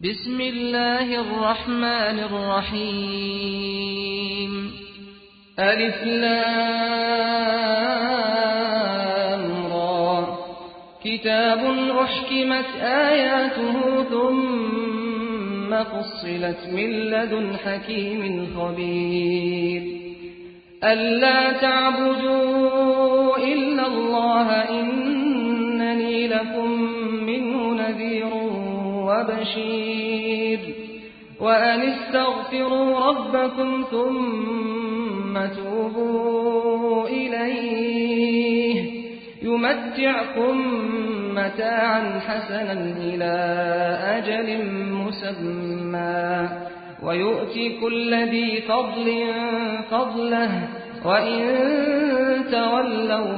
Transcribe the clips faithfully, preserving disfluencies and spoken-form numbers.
بسم الله الرحمن الرحيم ألف لام را كتاب أحكمت آياته ثم فصلت من لدن حكيم خبير ألا تعبدوا إلا الله إنني لكم منه نذير وبشير وأن استغفروا ربكم ثم توبوا إليه يمتعكم متاعا حسنا إلى أجل مسمى ويؤتي كل ذي فضل فضله وإن تولوا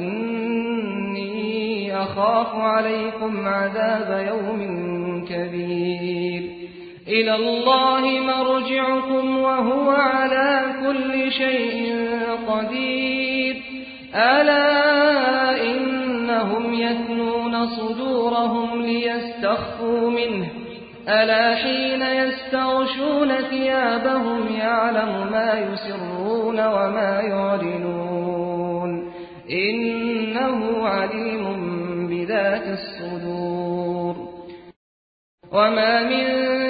فإني أخاف عليكم عذاب يوم كبير إلى الله مرجعكم وهو على كل شيء قدير ألا إنهم يثنون صدورهم ليستخفوا منه ألا حين يستغشون ثيابهم يعلم ما يسرون وما يعلنون إنه عليم بذات الصدور وما من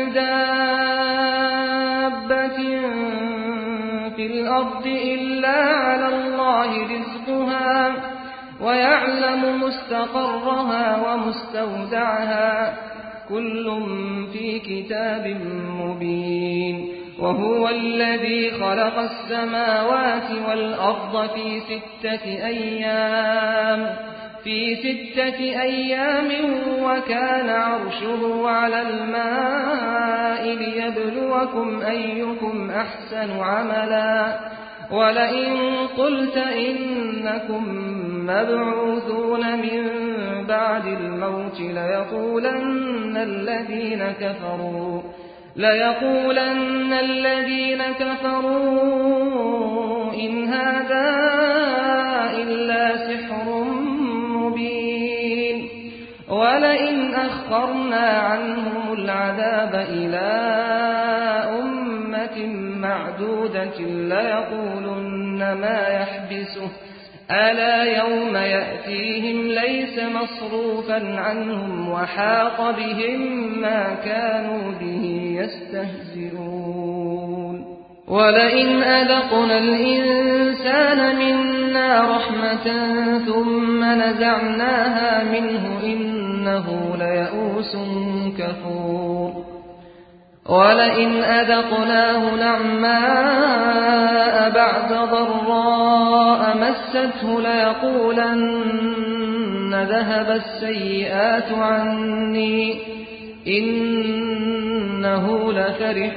دابة في الأرض إلا على الله رزقها ويعلم مستقرها ومستودعها كل في كتاب مبين وهو الذي خلق السماوات والأرض في ستة أيام في ستة أيام وكان عرشه على الماء ليبلوكم أيكم أحسن عملا ولئن قلت إنكم مبعوثون من بعد الموت ليقولن الذين كفروا ليقولن الذين كفروا إن هذا إلا سحر مبين ولئن أخرنا عنهم العذاب إلى أمة معدودة ليقولن ما يحبسه ألا يوم يأتيهم ليس مصروفا عنهم وحاق بهم ما كانوا به يستهزئون ولئن أذقنا الإنسان منا رحمة ثم نزعناها منه إنه ليئوس كفور ولئن أذقناه نعماء بعد ضراء مسته ليقولن ذهب السيئات عني إنه لفرح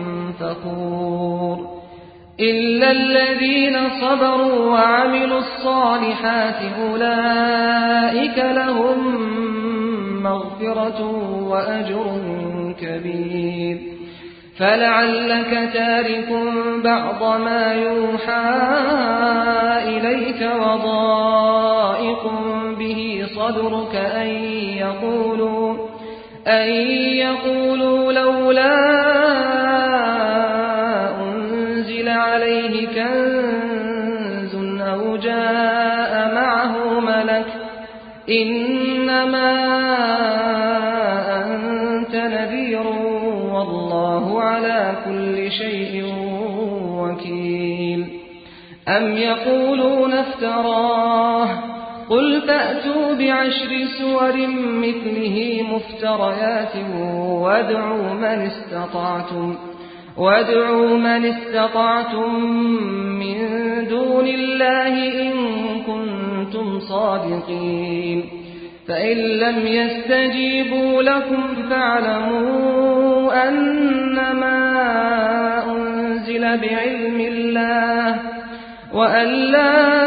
فخور إلا الذين صبروا وعملوا الصالحات أولئك لهم مغفرة وأجر كبير فلعلك تارك بعض ما يوحى إليك وضائق به صدرك أن يقولوا أن يقولوا لولا أنزل عليه كنز أو جاء معه ملك إنما أنت نذير والله على كل شيء وكيل أم يقولون افتراه قل فأتوا بعشر سور مثله مفتريات وادعوا من استطعتم وادعوا من استطعتم من دون الله إن كنتم صادقين فإن لم يستجيبوا لكم فاعلموا أنما أنزل بعلم الله وأن لا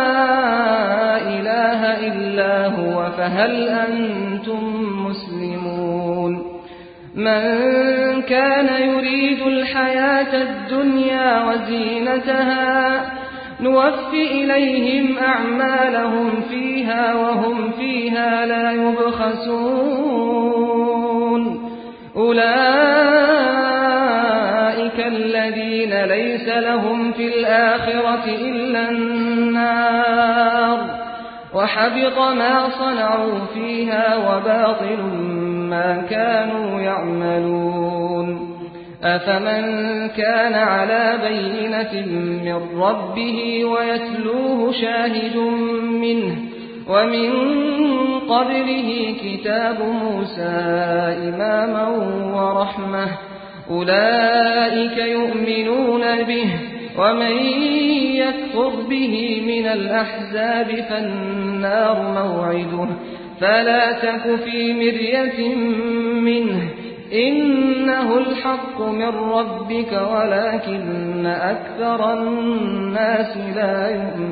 إله إلا هو فهل أنتم مسلمون من كان يريد الحياة الدنيا وزينتها نوف إليهم أعمالهم فيها وهم فيها لا يبخسون أولئك الذين ليس لهم في الآخرة إلا النار وحبط ما صنعوا فيها وباطل ما كانوا يعملون أفمن كان على بينة من ربه ويتلوه شاهد منه ومن قبله كتاب موسى إماما ورحمة أولئك يؤمنون به ومن يكفر به من الأحزاب فالنار موعده فلا تك في مرية منه إنه الحق من ربك ولكن أكثر الناس لا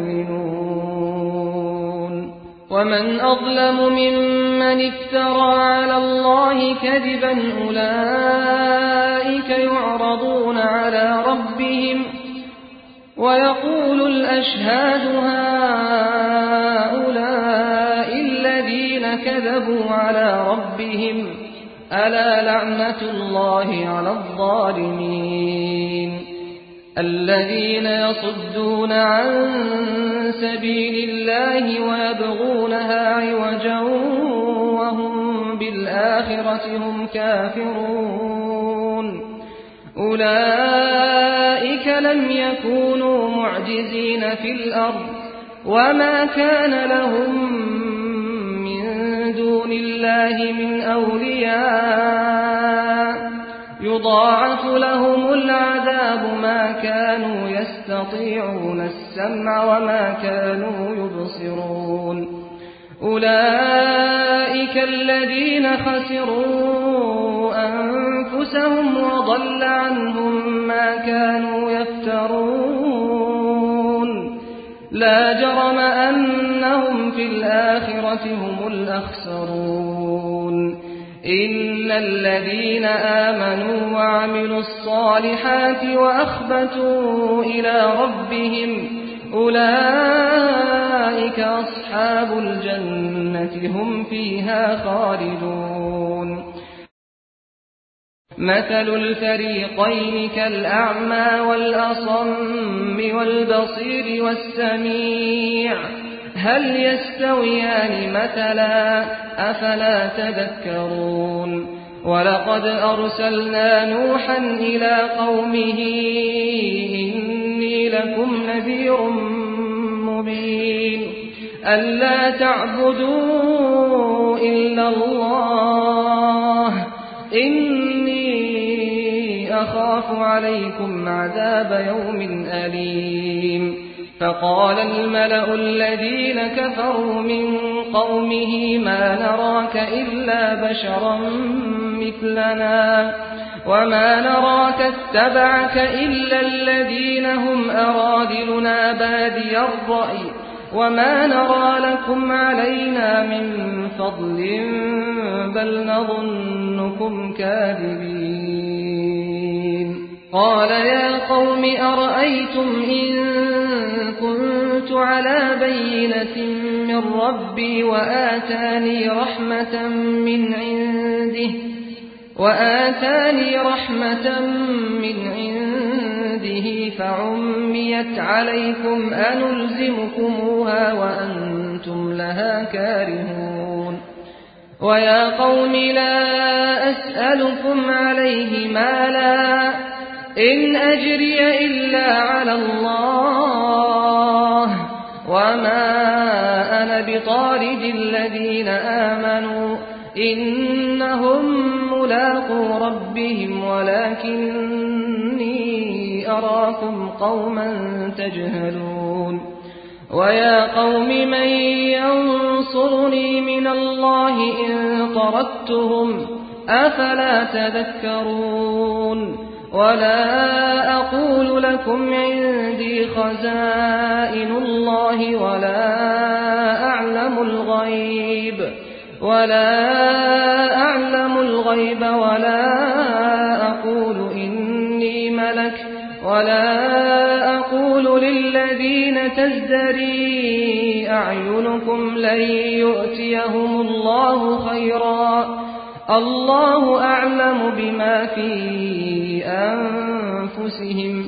يؤمنون ومن أظلم ممن افترى على الله كذبا أولئك يعرضون على ربهم ويقول الأشهاد هؤلاء الذين كذبوا على ربهم ألا لعنة الله على الظالمين الذين يصدون عن سبيل الله ويبغونها عوجا وهم بالآخرة هم كافرون أولئك لم يكونوا معجزين في الأرض وما كان لهم من دون الله من أولياء يضاعف لهم العذاب ما كانوا يستطيعون السمع وما كانوا يبصرون أولئك الذين خسروا أنفسهم وضل عنهم ما كانوا يفترون لا جرم أنهم في الآخرة هم الأخسرون إن الذين آمنوا وعملوا الصالحات وأخبتوا إلى ربهم أولئك أصحاب الجنة هم فيها خالدون مثل الفريقين كالأعمى والأصم والبصير والسميع هل يستويان مثلا أفلا تذكرون ولقد أرسلنا نوحا إلى قومه إني لكم نذير مبين ألا تعبدوا إلا الله إني أخاف عليكم عذاب يوم أليم فقال الملأ الذين كفروا من قومه ما نراك إلا بشرا مثلنا وما نراك اتبعك إلا الذين هم أرادلنا بادي الرأي وما نرى لكم علينا من فضل بل نظنكم كاذبين قال يا قوم أرأيتم إن كنت على بينة من ربي وآتاني رحمة من عنده وآتاني رحمة من عنده فعميت عليكم أنلزمكموها وأنتم لها كارهون ويا قوم لا أسألكم عليه مالا إن أجري إلا على الله وما أنا بطارد الذين آمنوا إنهم ملاقو ربهم ولكني أراكم قوما تجهلون ويا قوم من ينصرني من الله إن طردتهم أفلا تذكرون ولا أقول لكم عندي خزائن الله ولا أعلم الغيب ولا أعلم الغيب ولا أقول إني ملك ولا أقول للذين تزدري أعينكم لن يؤتيهم الله خيرا الله أعلم بما في أنفسهم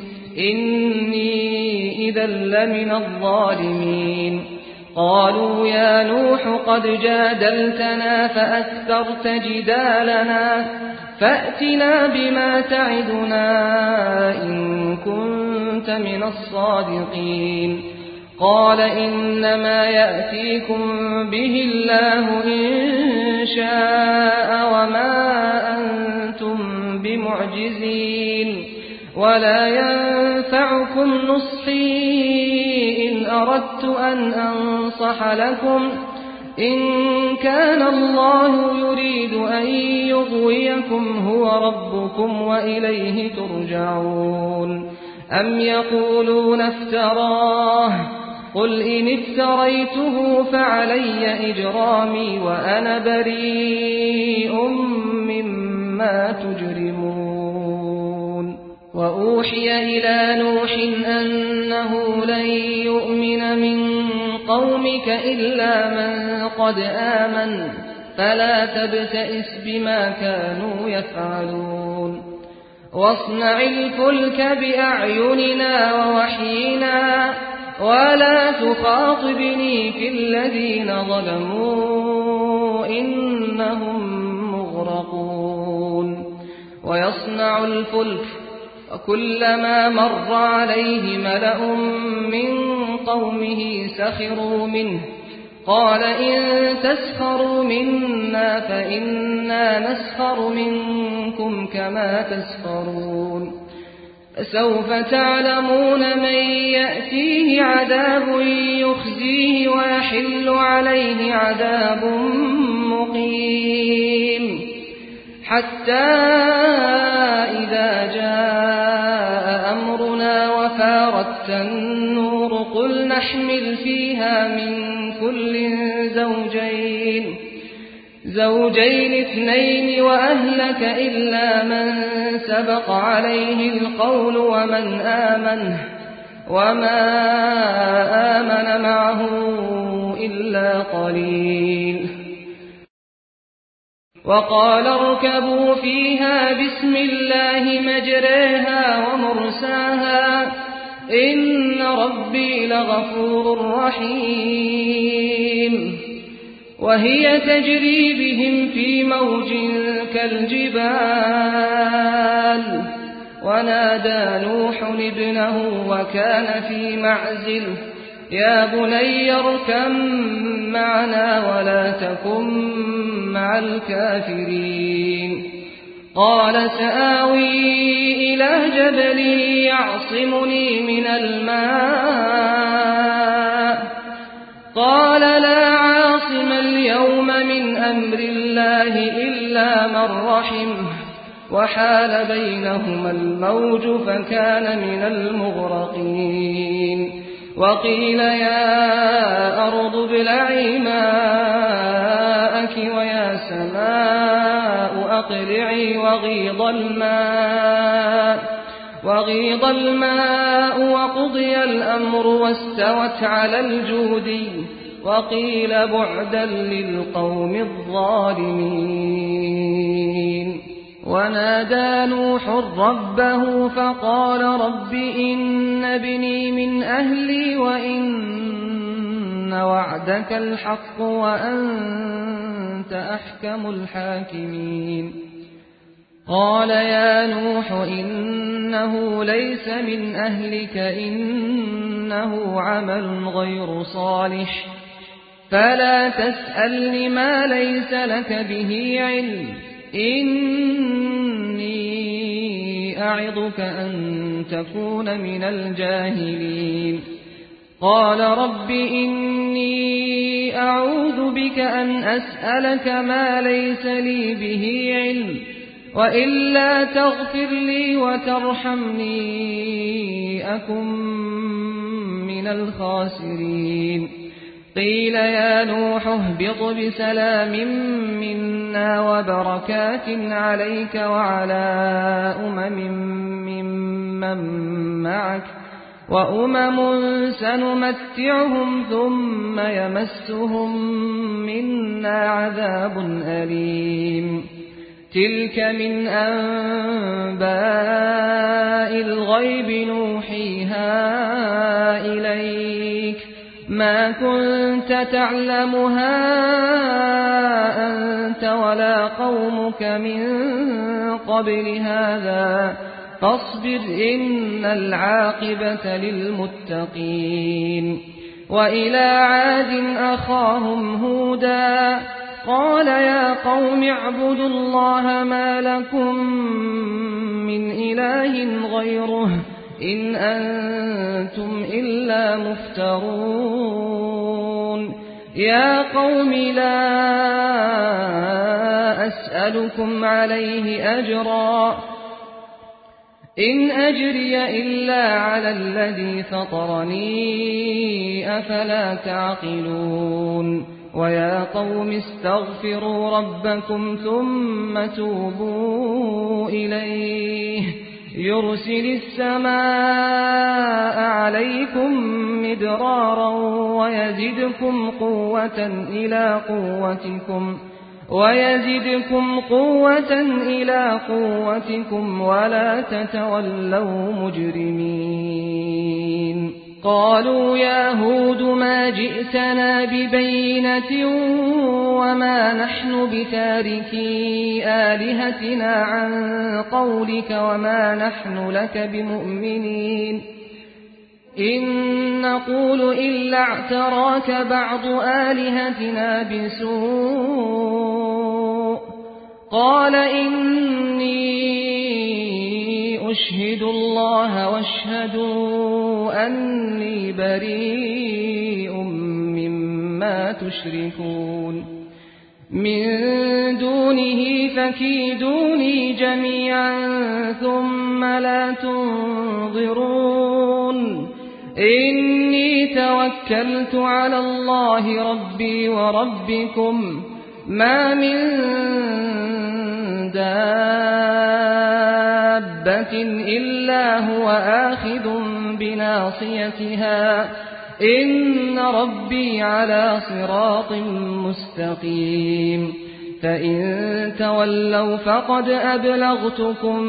إني إذا لمن الظالمين قالوا يا نوح قد جادلتنا فأكثرت جدالنا فأتنا بما تعدنا إن كنت من الصادقين قال إنما يأتيكم به الله إن شاء وما أنتم بمعجزين ولا ينفعكم نصحي إن أردت أن أنصح لكم إن كان الله يريد أن يغويكم هو ربكم وإليه ترجعون أم يقولون افتراه قل إن افتريته فعلي إجرامي وأنا بريء مما تجرمون وأوحي إلى نوح أنه لن يؤمن من قومك إلا من قد آمن فلا تبتئس بما كانوا يفعلون واصنع الفلك بأعيننا ووحينا ولا تخاطبني في الذين ظلموا إنهم مغرقون ويصنع الفلك وكلما مر عليه ملأ من قومه سخروا منه قال إن تسخروا منا فإنا نسخر منكم كما تسخرون فسوف تعلمون من يأتيه عذاب يخزيه ويحل عليه عذاب مقيم حتى إذا جاء أمرنا وفارت النور قل نحمل فيها من كل زوجين زوجين اثنين وأهلك إلا من سبق عليه القول ومن آمن وما آمن معه إلا قليل وقال اركبوا فيها بسم الله مجريها ومرساها إن ربي لغفور رحيم وهي تجري بهم في موج كالجبال ونادى نوح ابنه وكان في معزل يا بني اركب معنا ولا تكن مع الكافرين قال سآوي إلى جبل يعصمني من الماء قال لا عاصم اليوم من أمر الله إلا من رحمه وحال بينهما الموج فكان من المغرقين وقيل يا أرض ابلعي ماءك ويا سماء أقلعي وغيض الماء وغيض الماء وقضي الأمر واستوت على الجودي وقيل بعدا للقوم الظالمين ونادى نوح ربه فقال رب إن ابني من أهلي وإن وعدك الحق وأنت أحكم الحاكمين قال يا نوح إنه ليس من أهلك إنه عمل غير صالح فلا تسألني ما ليس لك به علم إني أعظك أن تكون من الجاهلين قال رب إني أعوذ بك أن أسألك ما ليس لي به علم وإلا تغفر لي وترحمني أكن من الخاسرين قيل يا نوح اهبط بسلام منا وبركات عليك وعلى أمم ممن معك وأمم سنمتعهم ثم يمسهم منا عذاب أليم تلك من أنباء الغيب نوحيها إليك ما كنت تعلمها أنت ولا قومك من قبل هذا فاصبر إن العاقبة للمتقين. وإلى عاد أخاهم هودا قال يا قوم اعبدوا الله ما لكم من إله غيره إن أنتم إلا مفترون. يا قوم لا أسألكم عليه أجرا إن أجري إلا على الذي فطرني أفلا تعقلون. ويا قوم استغفروا ربكم ثم توبوا إليه يرسل السماء عليكم مدرارا ويزدكم قوة إلى قوتكم ويزدكم قوة إلى قوتكم ولا تتولوا مجرمين. قالوا يا هود ما جئتنا ببينة وما نحن بتاركي آلهتنا عن قولك وما نحن لك بمؤمنين إن نقول إلا اعتراك بعض آلهتنا بسوء. قال إني أشهد الله واشهدوا أني بريء مما تشركون من دونه فكيدوني جميعا ثم لا تنظرون. إني توكلت على الله ربي وربكم ما من دابة إلا هو آخذ بناصيتها إن ربي على صراط مستقيم. فإن تولوا فقد أبلغتكم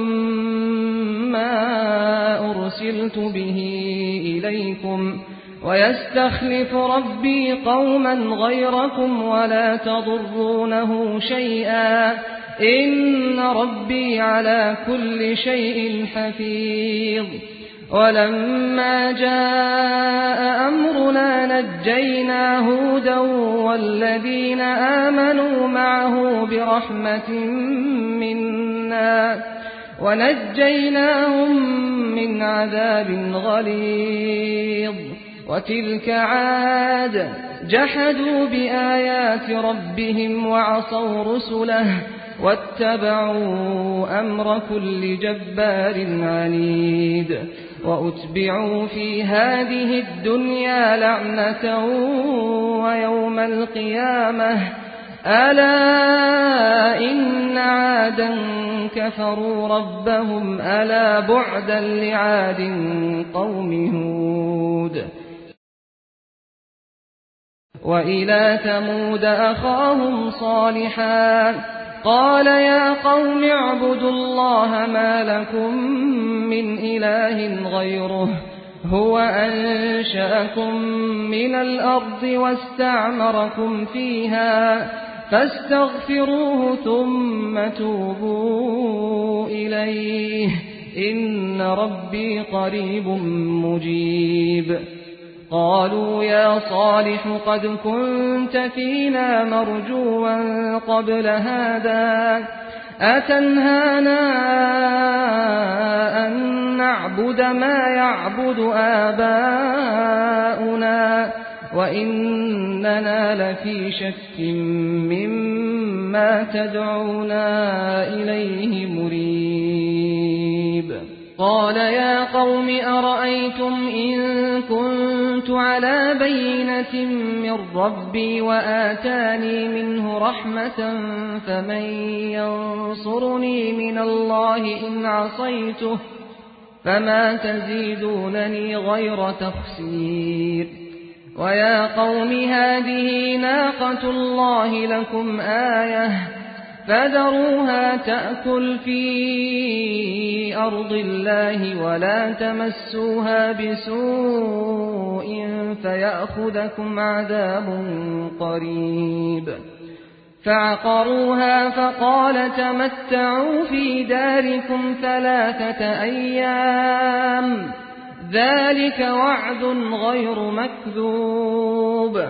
ما أرسلت به إليكم ويستخلف ربي قوما غيركم ولا تضرونه شيئا إن ربي على كل شيء حفيظ. ولما جاء أمرنا نجينا هودا والذين آمنوا معه برحمة منا ونجيناهم من عذاب غليظ. وتلك عاد جحدوا بآيات ربهم وعصوا رسله واتبعوا أمر كل جبار عنيد. وأتبعوا في هذه الدنيا لعنة ويوم القيامة ألا إن عادا كفروا ربهم ألا بعدا لعاد قوم هود. وإلى ثمود أخاهم صالحا قال يا قوم اعبدوا الله ما لكم من إله غيره هو أنشأكم من الأرض واستعمركم فيها فاستغفروه ثم توبوا إليه إن ربي قريب مجيب. قالوا يا صالح قد كنت فينا مرجوا قبل هذا أتنهانا أن نعبد ما يعبد آباؤنا وإننا لفي شك مما تدعونا إليه مريب. قال يا قوم أرأيتم إن كنت على بينة من ربي وآتاني منه رحمة فمن ينصرني من الله إن عصيته فما تزيدونني غير تخسير. ويا قوم هذه ناقة الله لكم آية فذروها تأكل في أرض الله ولا تمسوها بسوء فيأخذكم عذاب قريب. فعقروها فقال تمتعوا في داركم ثلاثة أيام ذلك وعد غير مكذوب.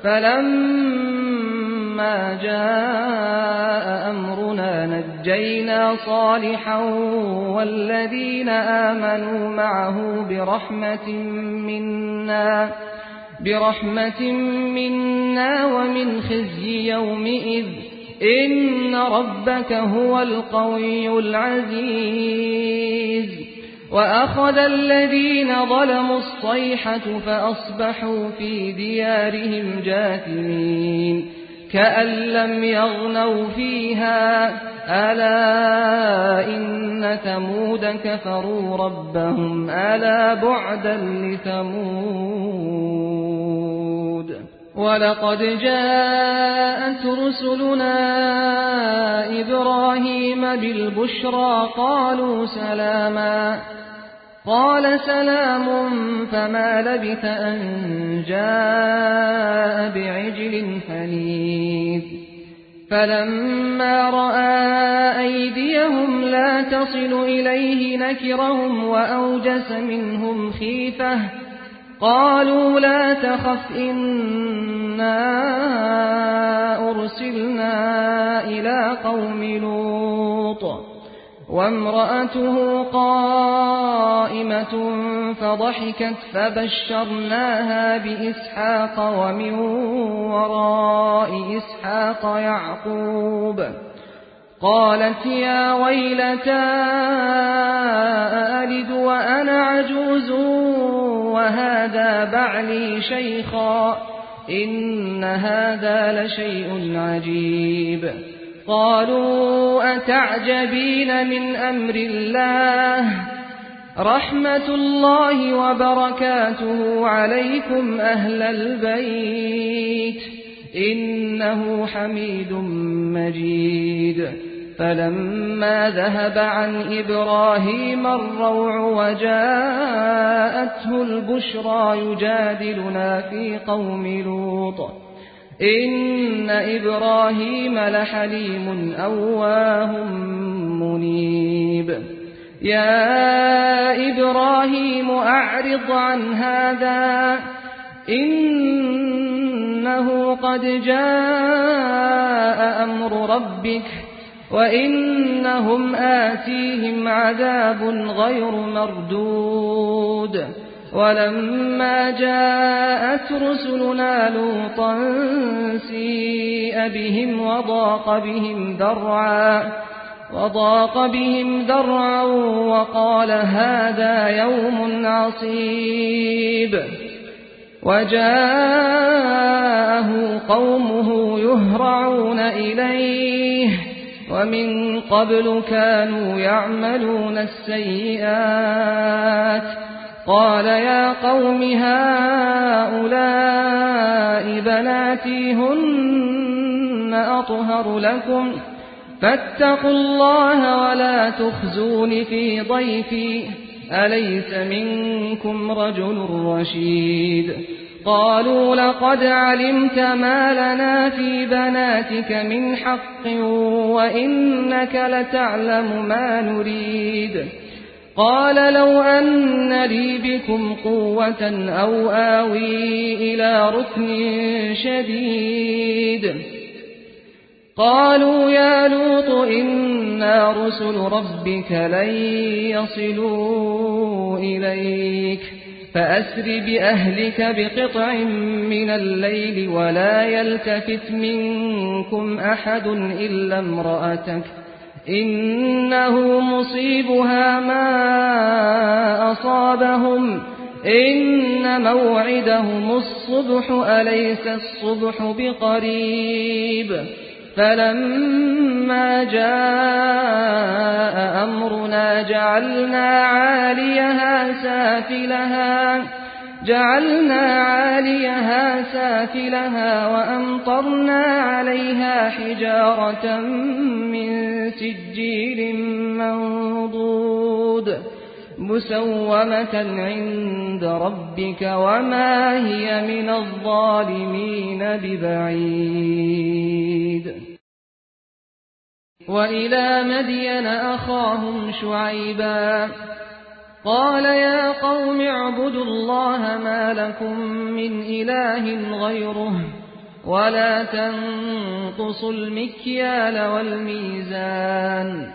فلما جاء أمرنا نجينا صالحا والذين آمنوا معه برحمة منا برحمة منا ومن خزي يومئذ إن ربك هو القوي العزيز. وأخذ الذين ظلموا الصيحة فأصبحوا في ديارهم جاثمين كأن لم يغنوا فيها ألا إن ثمود كفروا ربهم ألا بعدا لثمود. ولقد جاءت رسلنا إبراهيم بالبشرى قالوا سلاما قال سلام فما لبث أن جاء بعجل حنيذ. فلما رأى أيديهم لا تصل إليه نكرهم وأوجس منهم خيفة قالوا لا تخف إنا أرسلنا إلى قوم لوط وامرأته قائمة فضحكت فبشرناها بإسحاق ومن وراء إسحاق يعقوب. قالت يا ويلتى ألد وأنا عجوز وهذا بعلي شيخا إن هذا لشيء عجيب. قالوا أتعجبين من أمر الله رحمة الله وبركاته عليكم أهل البيت إنه حميد مجيد. فلما ذهب عن إبراهيم الروع وجاءته البشرى يجادلنا في قوم لوط إن إبراهيم لحليم أواه منيب. يا إبراهيم أعرض عن هذا إنه قد جاء أمر ربك وإنهم آتيهم عذاب غير مردود. ولما جاءت رسلنا لوطا سيء بهم وضاق بهم ذرعا وضاق بهم ذرعا وقال هذا يوم عصيب. وجاءه قومه يهرعون إليه ومن قبل كانوا يعملون السيئات. قال يا قوم هؤلاء بناتي هن أطهر لكم فاتقوا الله ولا تخزون في ضيفي أليس منكم رجل رشيد. قالوا لقد علمت ما لنا في بناتك من حق وإنك لتعلم ما نريد. قال لو أن لي بكم قوة أو آوي إلى ركن شديد. قالوا يا لوط إنا رسل ربك لن يصلوا إليك فأسر بأهلك بقطع من الليل ولا يلتفت منكم أحد إلا امرأتك إنه مصيبها ما أصابهم إن موعدهم الصبح أليس الصبح بقريب. فلما جاء أمرنا جعلنا عاليها سافلها جعلنا عاليها سافلها وأمطرنا عليها حجارة من سجيل منضود مسومة عند ربك وما هي من الظالمين ببعيد. وإلى مدين أخاهم شعيبا قال يا قوم اعبدوا الله ما لكم من إله غيره ولا تنقصوا المكيال والميزان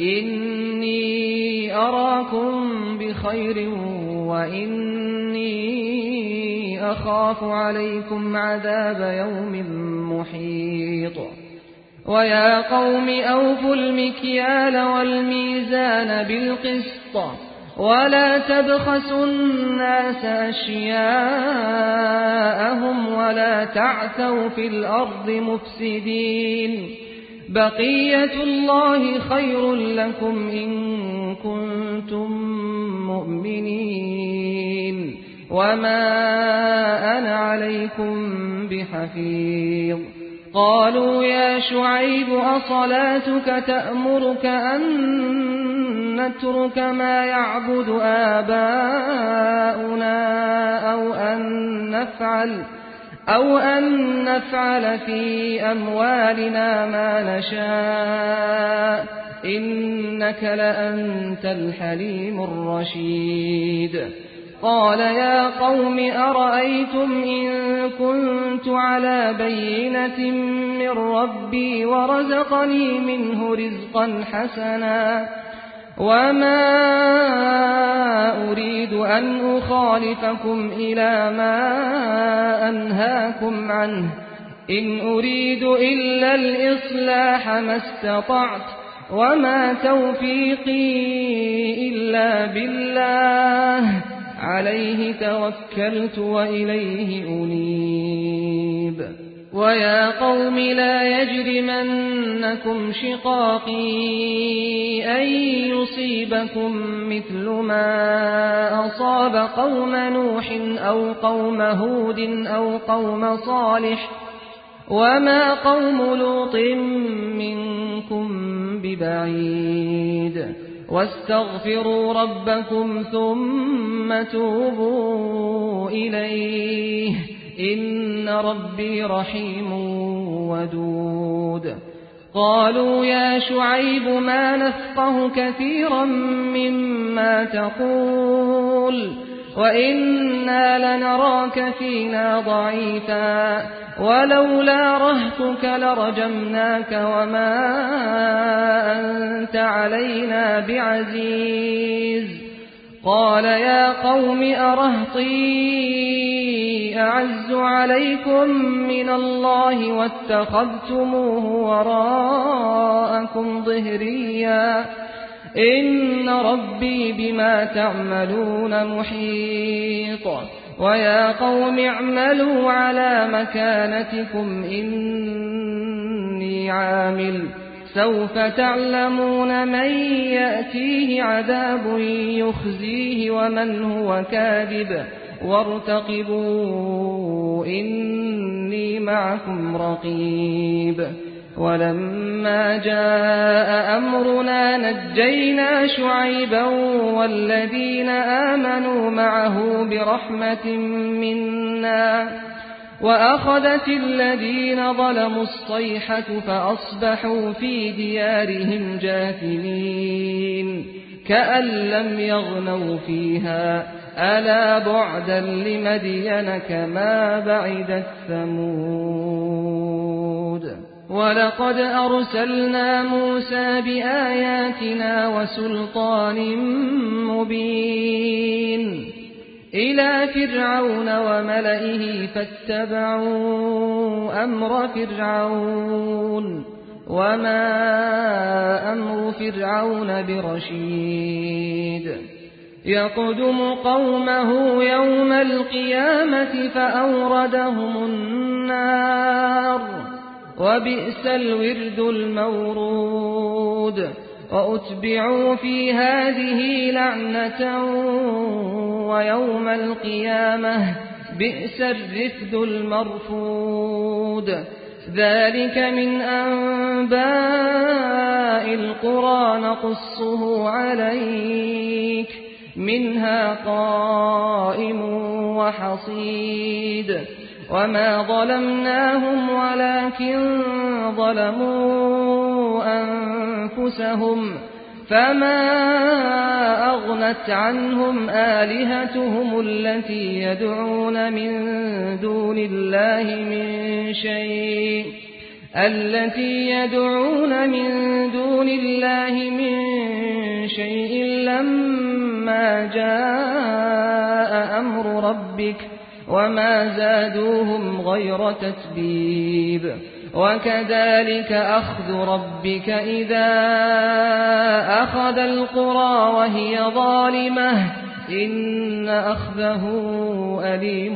إني أراكم بخير وإني أخاف عليكم عذاب يوم محيط. ويا قوم أوفوا المكيال والميزان بالقسط ولا تبخسوا الناس أشياءهم ولا تعثوا في الأرض مفسدين بقية الله خير لكم إن كنتم مؤمنين وما أنا عليكم بحفيظ. قالوا يا شعيب أصلاتك تأمرك أن نترك ما يعبد آباؤنا أو أن نفعل أو أن نفعل في أموالنا ما نشاء إنك لأنت الحليم الرشيد. قال يا قوم أرأيتم إن كنت على بينة من ربي ورزقني منه رزقا حسنا وما أريد أن أخالفكم إلى ما أنهاكم عنه إن أريد إلا الإصلاح ما استطعت وما توفيقي إلا بالله عليه توكلت وإليه أنيب. ويا قوم لا يجرمنكم شقاقي أن يصيبكم مثل ما أصاب قوم نوح أو قوم هود أو قوم صالح وما قوم لوط منكم ببعيد. واستغفروا ربكم ثم توبوا إليه إن ربي رحيم ودود. قالوا يا شعيب ما نفقه كثيرا مما تقول وإنا لنراك فينا ضعيفا ولولا رهتك لرجمناك وما أنت علينا بعزيز. قال يا قوم أرهطي أعز عليكم من الله واتخذتموه وراءكم ظهريا إن ربي بما تعملون محيط. ويا قوم اعملوا على مكانتكم إني عامل سوف تعلمون من يأتيه عذاب يخزيه ومن هو كاذب وارتقبوا إني معكم رقيب. ولما جاء أمرنا نجينا شعيبا والذين آمنوا معه برحمة منا وأخذت الذين ظلموا الصيحة فأصبحوا في ديارهم جاثمين كأن لم يغنوا فيها ألا بعدا لمدين كما بعدت ثمود. ولقد أرسلنا موسى بآياتنا وسلطان مبين إلى فرعون وملئه فاتبعوا أمر فرعون وما أمر فرعون برشيد. يقدم قومه يوم القيامة فأوردهم النار وبئس الورد المورود. وأتبعوا في هذه لعنة ويوم القيامة بئس الرفد المرفود. ذلك من أنباء القرى نقصه عليك منها قائم وحصيد. وما ظلمناهم ولكن ظلموا أنفسهم فما أغنت عنهم آلهتهم التي يدعون من دون الله من شيء التي يدعون من دون الله من شيء لما جاء أمر ربك وما زادوهم غير تتبيب. وكذلك أخذ ربك إذا أخذ القرى وهي ظالمة إن أخذه أليم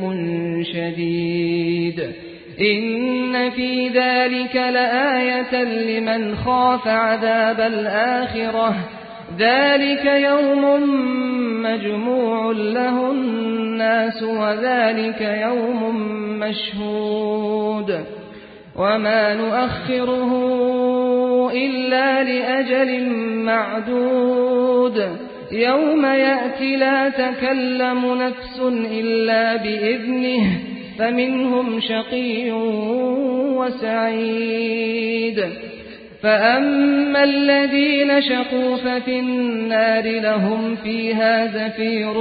شديد. إن في ذلك لآية لمن خاف عذاب الآخرة ذلك يوم مجموع له الناس وذلك يوم مشهود. وما نؤخره إلا لأجل معدود يوم يأتي لا تكلم نفس إلا بإذنه فمنهم شقي وسعيد. فأما الذين شقوا ففي النار لهم فيها زفير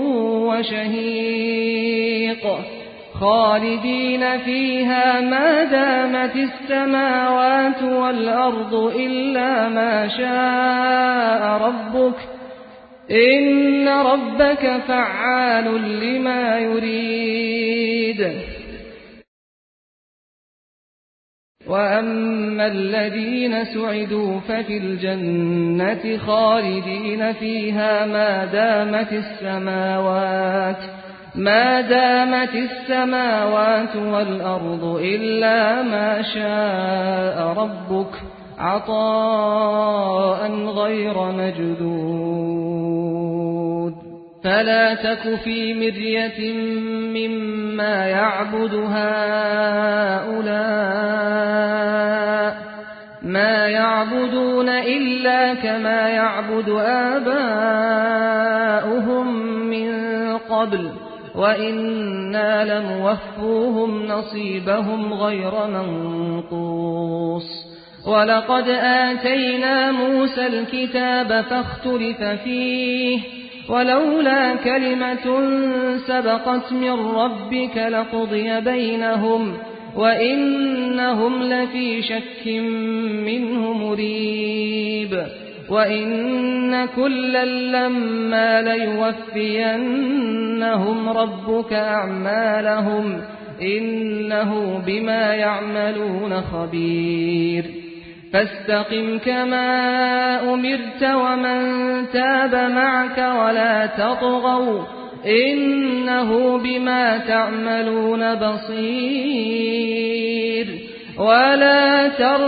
وشهيق خالدين فيها ما دامت السماوات والأرض إلا ما شاء ربك إن ربك فعال لما يريد. وأما الذين سعدوا ففي الجنة خالدين فيها ما دامت السماوات ما دامت السماوات والأرض إلا ما شاء ربك عطاء غير مجدود. فلا تك في مرية مما يعبد هؤلاء ما يعبدون إلا كما يعبد آباؤهم من قبل وإنا لموفوهم نصيبهم غير منقوص. ولقد آتينا موسى الكتاب فاختلف فيه ولولا كلمة سبقت من ربك لقضي بينهم وإنهم لفي شك منه مريب. وإن كلا لما ليوفينهم ربك أعمالهم إنه بما يعملون خبير. فاستقم كما أمرت ومن تاب معك ولا تطغوا إنه بما تعملون بصير. ولا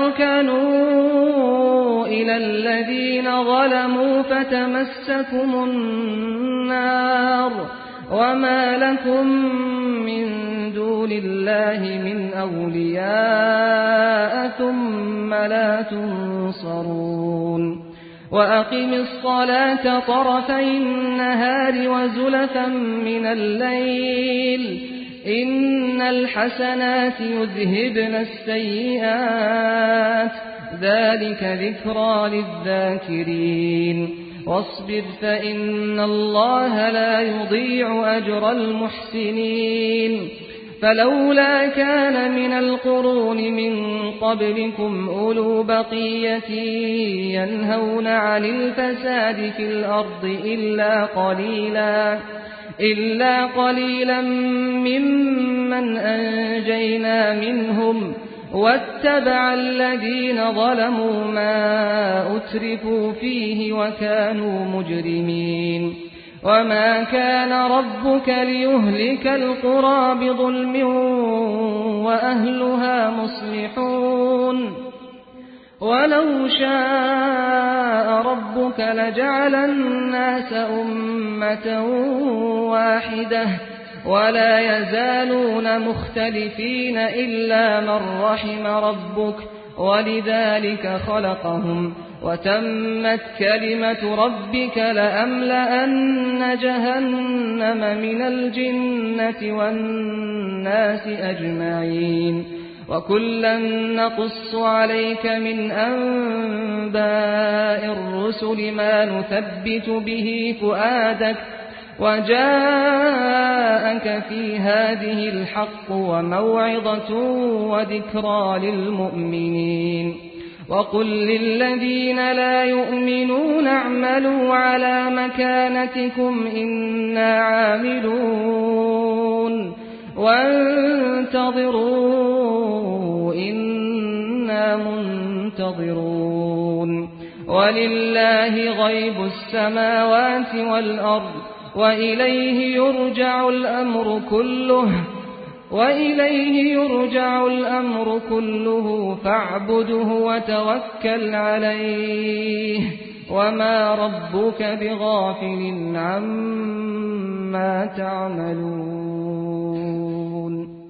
تركنوا إلى الذين ظلموا فتمسكم النار وما لكم من دون الله من أولياء ثم لا تنصرون. وأقم الصلاة طرفي النهار وزلفا من الليل إن الحسنات يذهبن السيئات ذلك ذكرى للذاكرين. واصبر فإن الله لا يضيع أجر المحسنين. فلولا كان من القرون من قبلكم أولو بقية ينهون عن الفساد في الأرض إلا قليلا إلا قليلا ممن أنجينا منهم واتبع الذين ظلموا ما أترفوا فيه وكانوا مجرمين. وما كان ربك ليهلك القرى بظلم وأهلها مصلحون ولو شاء ربك لجعل الناس أمة واحدة ولا يزالون مختلفين إلا من رحم ربك ولذلك خلقهم وتمت كلمة ربك لأملأن جهنم من الجنة والناس أجمعين وكلا نقص عليك من أنباء الرسل ما نثبت به فؤادك وجاءك في هذه الحق وموعظة وذكرى للمؤمنين وقل للذين لا يؤمنون اعملوا على مكانتكم إنا عاملون وانتظروا إنا منتظرون ولله غيب السماوات والأرض وإليه يرجع الأمر كله وإليه يرجع الأمر كله فاعبده وتوكل عليه وما ربك بغافل عما تعملون